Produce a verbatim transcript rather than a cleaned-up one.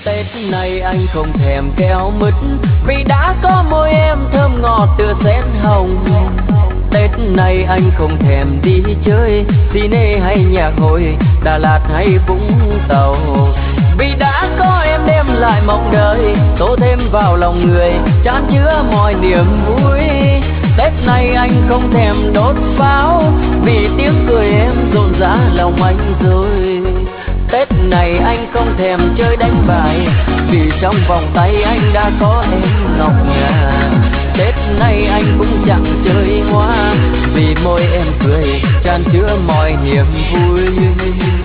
Tết này anh không thèm keo mứt vì đã có môi em thơm ngọt tựa sen hồng. Tết này anh không thèm đi chơi Cine hay nhạc hội, Đà Lạt hay Vũng Tàu, vì đã có em đem lại mộng đời, tô thêm vào lòng người chan chứa mọi niềm vui. Tết này anh không thèm đốt pháo vì tiếng cười em rộn rã lòng anh rồi. Tết này anh không thèm chơi đánh bài vì trong vòng tay anh đã có em ngọc ngà. Tết nay anh cũng chẳng chơi hoa vì môi em cười chan chứa mọi niềm vui.